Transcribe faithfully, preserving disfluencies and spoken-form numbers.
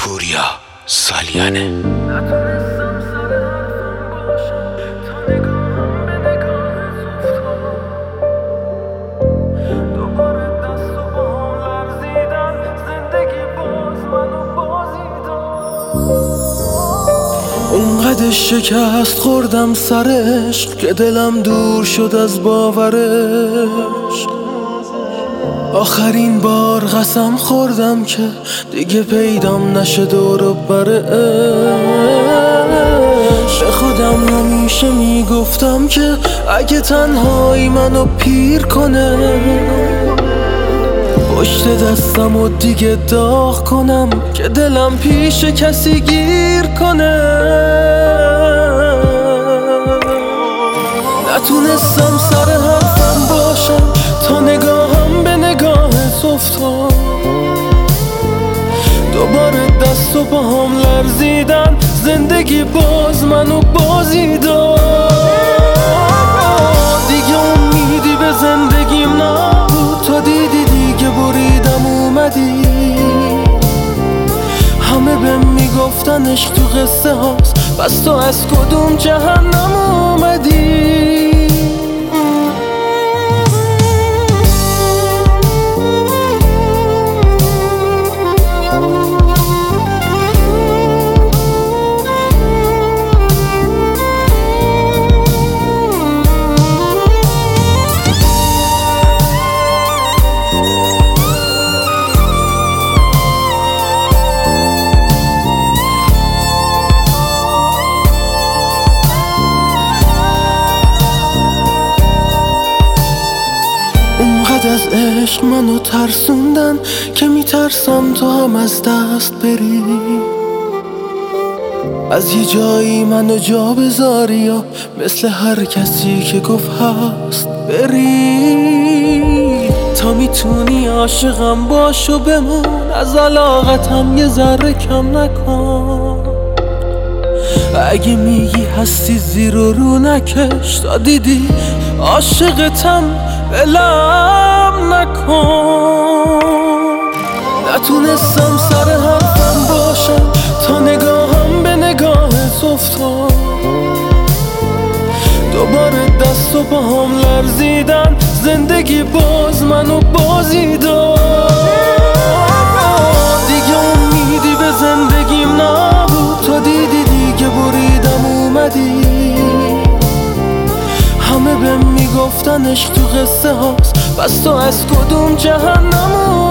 پوریا سالیانه. نتونستم سر حرفم باشم تا نگاهم به نگاهت افتاد. دوباره دست و پاهم لرزیدن، زندگی باز منو بازی داد. اونقدر شکست خوردم سر عشق که دلم دور شد از باورش. آخرین بار قسم خوردم که دیگه پیدام نشه دور و برش. به خودم همیشه میگفتم که اگه تنهایی منو پیر کنه، پشت دستم و دیگه داغ کنم که دلم پیش کسی گیر کنه. نتونستم سر حرفم باشم تا نگاهم به نگاهت افتاد. دوباره دست و پاهم لرزیدن، زندگی باز منو بازی داد. دیگه امیدی به زندگیم نبود، تا دیدی دیگه بریدم اومدی. همه بهم میگفتن عشق تو قصه هاست، پس تو از کدوم جهنم اومدی؟ اونقدر از عشق منو ترسوندن که میترسم تو هم از دست بری. از یه جایی منو جا بذاری یا مثل هر کسی که گفت هست بری. تا میتونی عاشقم باش و بمون، از علاقتم یه ذره کم نکن. اگه میگی هستی زیر و رو نکش، تا دیدی عاشقتم ولم نکن. نتونستم سر حرفم باشم تا نگاهم به نگاهت افتاد. دوباره دست و پاهم لرزیدن، زندگی باز منو بازی داد. دیگه امیدی به زندگیم نبود، تا دیدی دیگه بریدم اومدی. همه بهم میگفتن عشق تو قصه هاست، پس تو از کدوم جهنم